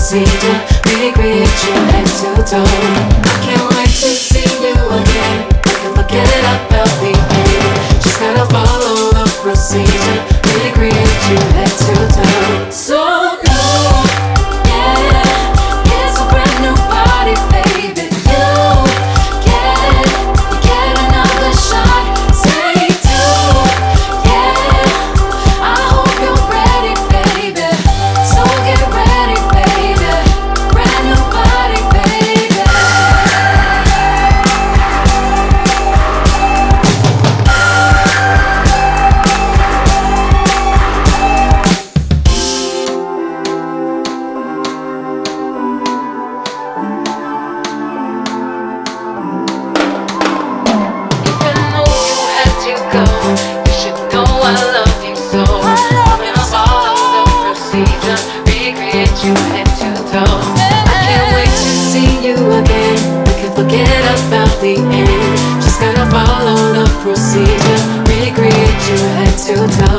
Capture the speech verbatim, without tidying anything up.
procedure, recreate you head to toe. I can't wait to see you again. We can forget about the end. Just gotta follow the procedure, recreate you head to toe. So no, yeah, it's a brand new body, baby. You get, you get another shot. Say two, yeah. I hope you're ready, baby. So get ready, baby. Brand new body, baby. If I know you had to go, you should know I love you so. I'm gonna follow the procedure, recreate you head to toe. I can't wait to see you again. We can forget about the end. Just gotta follow the procedure, recreate you head to toe.